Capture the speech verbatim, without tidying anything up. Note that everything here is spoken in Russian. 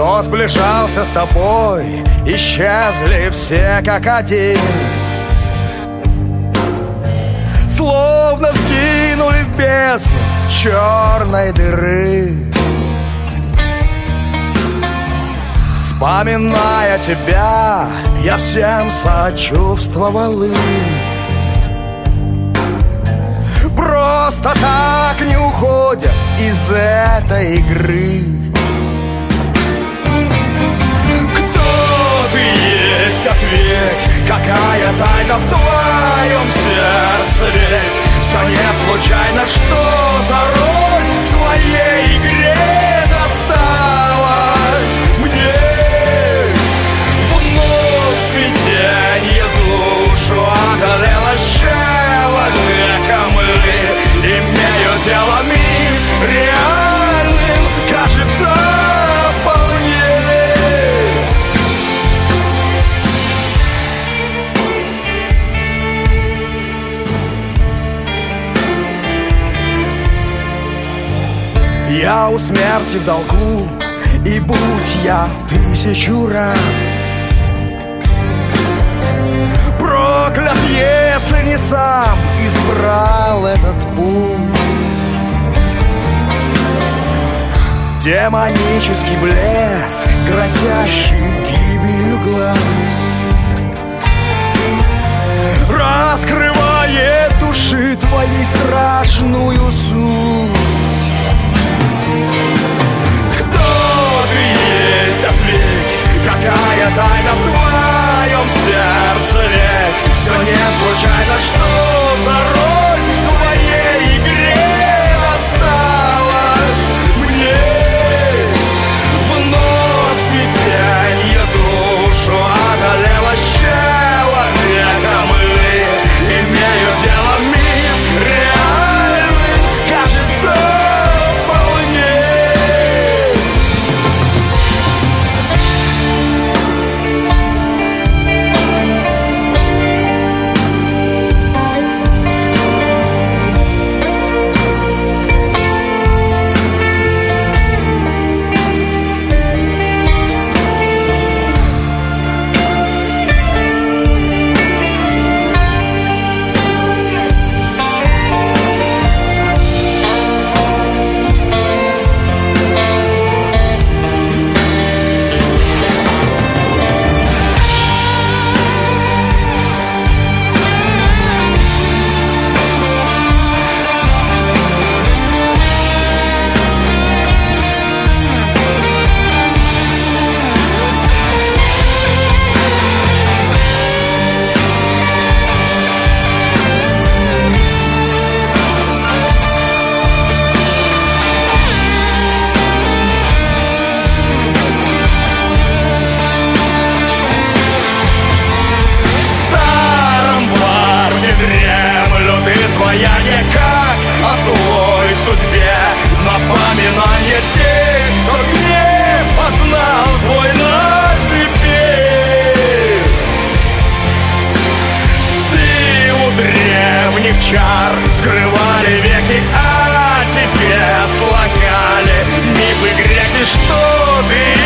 кто сближался с тобой, исчезли все как один. Словно скинули в бездну черной дыры. Вспоминая тебя, я всем сочувствовал им. Просто так не уходят из этой игры. Кто ты есть, ответь, какая тайна в твоем сердце? Ведь все не случайно, что за роль в твоей игре досталась мне? Вновь смятенье душу одолело человеком ли? Имею дело миф реальным, кажется, вполне. Я у смерти в долгу, и будь я тысячу раз проклят, если не сам избрал этот путь. Демонический блеск, грозящий гибелью глаз, раскрывает души твоей страшную суть. Кто ты есть, ответь, какая тайна в твоем сердце? Ведь все не случайно, что за роль в твоей игре осталась мне? Вновь смятенье душу одолело человеком ли? Имею дело миф реальным, кажется, вполне. Вояне, как о злой судьбе, напоминание тех, кто гнев познал твой на себе. Силу древних чар скрывали веки, а тебе слагали мифы греки, что ты